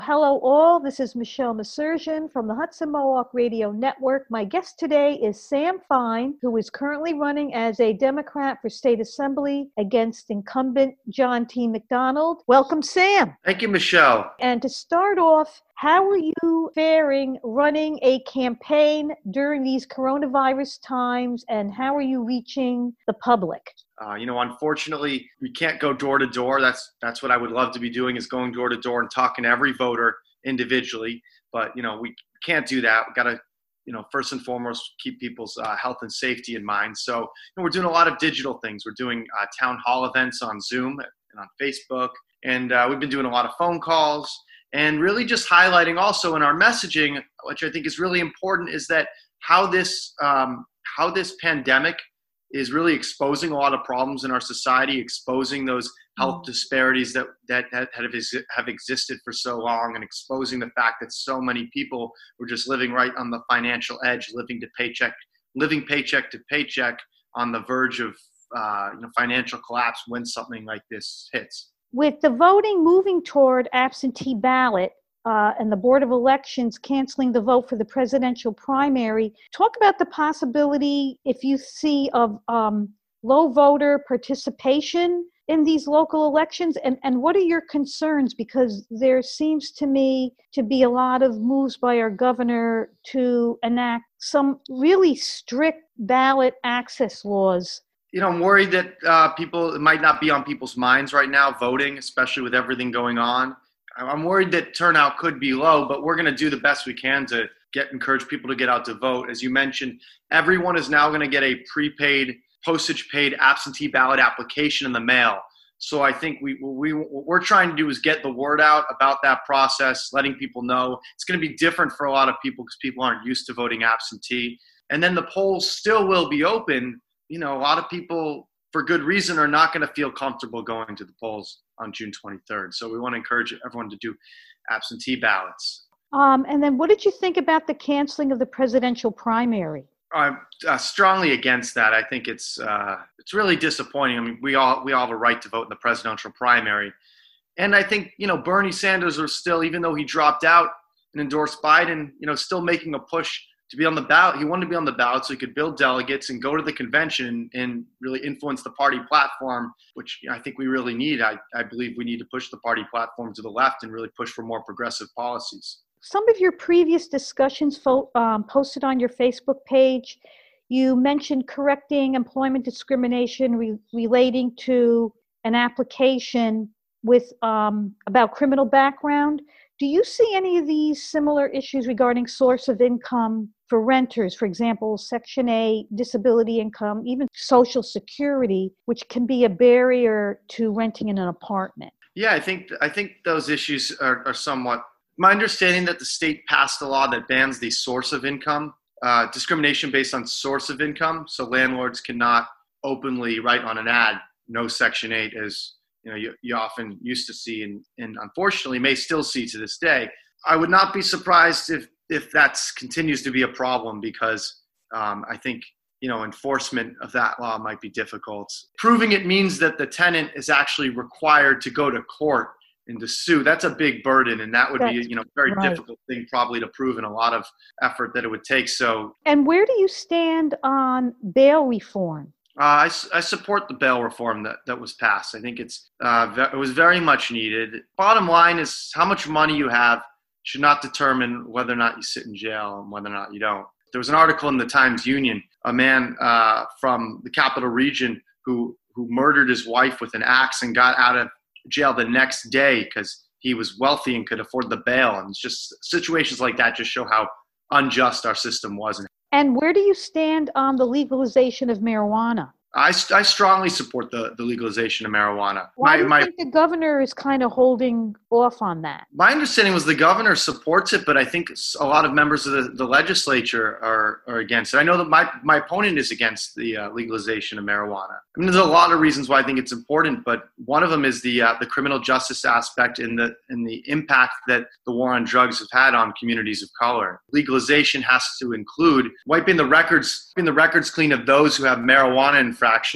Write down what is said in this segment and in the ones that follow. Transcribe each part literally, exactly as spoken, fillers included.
Hello all, this is Michelle Masurgeon from the Hudson Mohawk Radio Network. My guest today is Sam Fine, who is currently running as a Democrat for State Assembly against incumbent John T. McDonald. Welcome, Sam. Thank you, Michelle. And to start off, how are you faring running a campaign during these coronavirus times, and how are you reaching the public? Uh, you know, unfortunately, we can't go door to door. That's that's what I would love to be doing, is going door to door and talking to every voter individually. But, you know, we can't do that. We've got to, you know, first and foremost, keep people's uh, health and safety in mind. So, you know, we're doing a lot of digital things. We're doing uh, town hall events on Zoom and on Facebook. And uh, we've been doing a lot of phone calls and really just highlighting also in our messaging, which I think is really important, is that how this um, how this pandemic is really exposing a lot of problems in our society, exposing those health disparities that that, that have, have existed for so long, and exposing the fact that so many people were just living right on the financial edge, living to paycheck, living paycheck to paycheck, on the verge of uh, you know, financial collapse when something like this hits. With the voting moving toward absentee ballot, Uh, and the Board of Elections canceling the vote for the presidential primary, talk about the possibility, if you see, of um, low voter participation in these local elections, and, and what are your concerns? Because there seems to me to be a lot of moves by our governor to enact some really strict ballot access laws. You know, I'm worried that uh, people, it might not be on people's minds right now, voting, especially with everything going on. I'm worried that turnout could be low, but we're going to do the best we can to get encourage people to get out to vote. As you mentioned, everyone is now going to get a prepaid, postage-paid absentee ballot application in the mail. So I think we, we, what we're trying to do is get the word out about that process, letting people know. It's going to be different for a lot of people because people aren't used to voting absentee. And then the polls still will be open. You know, a lot of people, for good reason, are not going to feel comfortable going to the polls on June twenty-third. So we want to encourage everyone to do absentee ballots. Um, and then what did you think about the canceling of the presidential primary? I'm uh, strongly against that. I think it's uh, it's really disappointing. I mean, we all we all have a right to vote in the presidential primary. And I think, you know, Bernie Sanders was still, even though he dropped out and endorsed Biden, you know, still making a push to be on the ballot. He wanted to be on the ballot so he could build delegates and go to the convention and really influence the party platform, which I think we really need. I, I believe we need to push the party platform to the left and really push for more progressive policies. Some of your previous discussions fo- um, posted on your Facebook page, you mentioned correcting employment discrimination re- relating to an application with um, about criminal background. Do you see any of these similar issues regarding source of income for renters, for example, Section eight, disability income, even Social Security, which can be a barrier to renting in an apartment? Yeah, I think I think those issues are, are somewhat. My understanding that the state passed a law that bans the source of income, uh, discrimination based on source of income. So landlords cannot openly write on an ad, no Section eight, as you know, you, you often used to see, and, and unfortunately may still see to this day. I would not be surprised if if that continues to be a problem, because um, I think, you know, enforcement of that law might be difficult. Proving it means that the tenant is actually required to go to court and to sue. That's a big burden, and that would That's be, you know, very right. difficult thing probably to prove, and a lot of effort that it would take. So, and where do you stand on bail reform? Uh, I, I support the bail reform that, that was passed. I think it's uh, ve- it was very much needed. Bottom line is, how much money you have should not determine whether or not you sit in jail and whether or not you don't. There was an article in the Times Union, a man uh, from the Capital Region who who murdered his wife with an axe and got out of jail the next day because he was wealthy and could afford the bail. And it's just situations like that just show how unjust our system was. And where do you stand on the legalization of marijuana? I, I strongly support the, the legalization of marijuana. Why my, do you my, think the governor is kind of holding off on that? My understanding was the governor supports it, but I think a lot of members of the, the legislature are, are against it. I know that my, my opponent is against the uh, legalization of marijuana. I mean, there's a lot of reasons why I think it's important, but one of them is the uh, the criminal justice aspect and the and the impact that the war on drugs have had on communities of color. Legalization has to include wiping the records, wiping the records clean of those who have marijuana infractions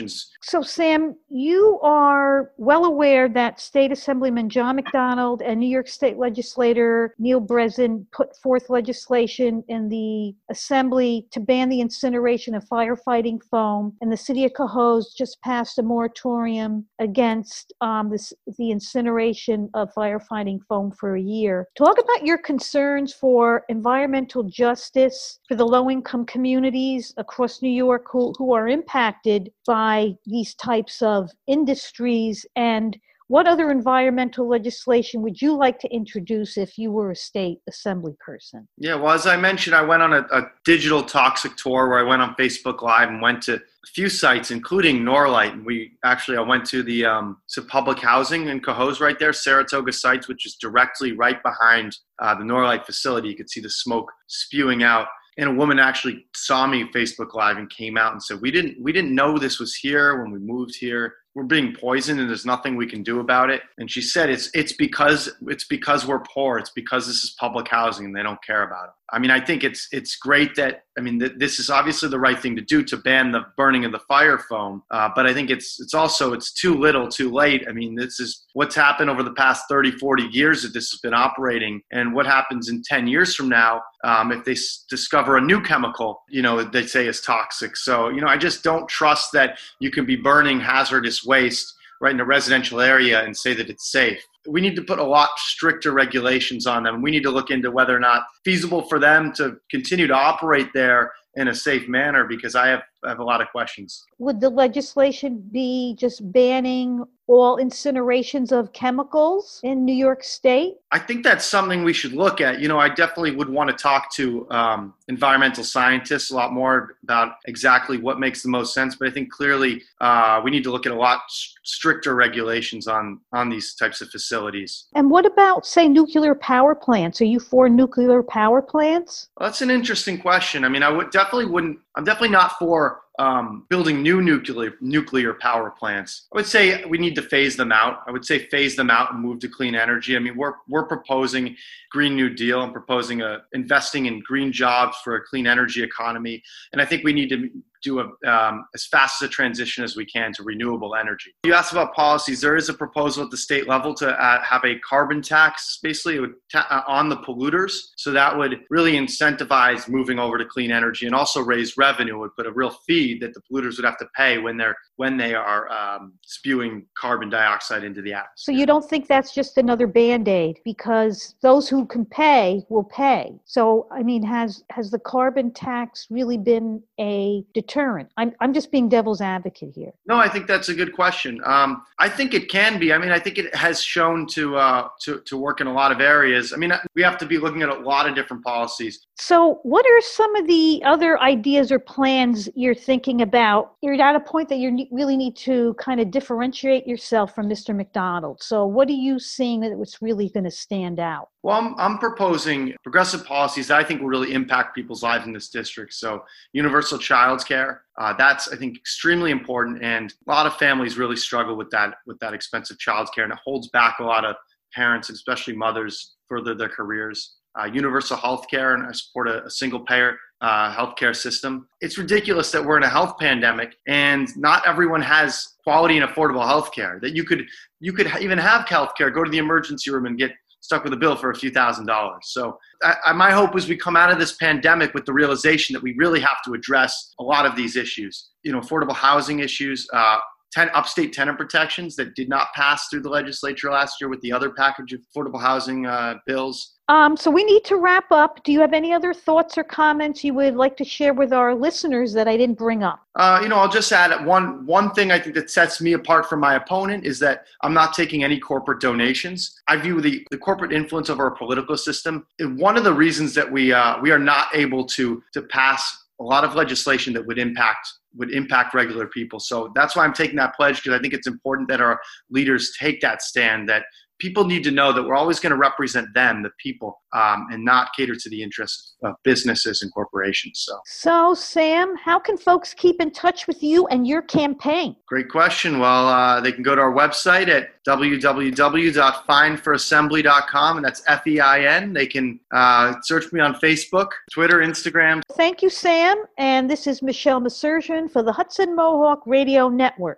So, Sam, you are well aware that State Assemblyman John McDonald and New York State Legislator Neil Breslin put forth legislation in the Assembly to ban the incineration of firefighting foam, and the city of Cohoes just passed a moratorium against um, this, the incineration of firefighting foam for a year. Talk about your concerns for environmental justice for the low-income communities across New York who, who are impacted by these types of industries, and what other environmental legislation would you like to introduce if you were a state assembly person? Yeah, well, as I mentioned, I went on a, a digital toxic tour where I went on Facebook Live and went to a few sites, including Norlight. And we actually, I went to the um, to public housing in Cohoes right there, Saratoga Sites, which is directly right behind uh, the Norlight facility. You could see the smoke spewing out. And a woman actually saw me Facebook Live and came out and said, we didn't we didn't know this was here when we moved here. We're being poisoned and there's nothing we can do about it. And she said it's it's because it's because we're poor. It's because this is public housing and they don't care about it. I mean, I think it's it's great that, I mean, th- this is obviously the right thing to do to ban the burning of the fire foam. Uh, but I think it's it's also, it's too little, too late. I mean, this is what's happened over the past thirty, forty years that this has been operating. And what happens in ten years from now, um, if they s- discover a new chemical, you know, they say is toxic. So, you know, I just don't trust that you can be burning hazardous waste right in a residential area and say that it's safe. We need to put a lot stricter regulations on them. We need to look into whether or not feasible for them to continue to operate there in a safe manner, because I have, I have a lot of questions. Would the legislation be just banning all incinerations of chemicals in New York State? I think that's something we should look at. You know, I definitely would want to talk to um, environmental scientists a lot more about exactly what makes the most sense. But I think clearly uh, we need to look at a lot stricter regulations on, on these types of facilities. And what about, say, nuclear power plants? Are you for nuclear power plants? Well, that's an interesting question. I mean, I would definitely wouldn't, I'm definitely not for um, building new nuclear nuclear power plants. I would say we need to phase them out. I would say phase them out and move to clean energy. I mean, we're we're proposing Green New Deal and proposing a investing in green jobs for a clean energy economy. And I think we need to do a, um, as fast a transition as we can to renewable energy. You asked about policies. There is a proposal at the state level to uh, have a carbon tax, basically it would ta- uh, on the polluters. So that would really incentivize moving over to clean energy and also raise revenue. It would put a real fee that the polluters would have to pay when they're when they are um, spewing carbon dioxide into the atmosphere. So you don't think that's just another Band-Aid, because those who can pay will pay. So, I mean, has has the carbon tax really been a deterrent? I'm I'm just being devil's advocate here. No, I think that's a good question. Um, I think it can be. I mean, I think it has shown to uh, to to work in a lot of areas. I mean, we have to be looking at a lot of different policies. So what are some of the other ideas or plans you're thinking about? You're at a point that you really need to kind of differentiate yourself from Mister McDonald. So what are you seeing that was really going to stand out? Well, I'm, I'm proposing progressive policies that I think will really impact people's lives in this district. So universal childcare, uh, that's, I think, extremely important. And a lot of families really struggle with that, with that expensive childcare, and it holds back a lot of parents, especially mothers, further their careers. Uh, universal health care, and I support a, a single-payer uh, healthcare system. It's ridiculous that we're in a health pandemic and not everyone has quality and affordable health care. That you could you could even have health care, go to the emergency room and get stuck with a bill for a few thousand dollars. So I, I, my hope is we come out of this pandemic with the realization that we really have to address a lot of these issues. You know, affordable housing issues, uh, ten, upstate tenant protections that did not pass through the legislature last year with the other package of affordable housing uh, bills. Um, so we need to wrap up. Do you have any other thoughts or comments you would like to share with our listeners that I didn't bring up? Uh, you know, I'll just add one one thing I think that sets me apart from my opponent is that I'm not taking any corporate donations. I view the, the corporate influence of our political system. One of the reasons that we uh, we are not able to to pass a lot of legislation that would impact would impact regular people. So that's why I'm taking that pledge, because I think it's important that our leaders take that stand, that people need to know that we're always going to represent them, the people, um, and not cater to the interests of businesses and corporations. So, so Sam, how can folks keep in touch with you and your campaign? Great question. Well, uh, they can go to our website at w w w dot fine for assembly dot com, and that's F E I N. They can uh, search me on Facebook, Twitter, Instagram. Thank you, Sam. And this is Michelle Masurgeon for the Hudson Mohawk Radio Network.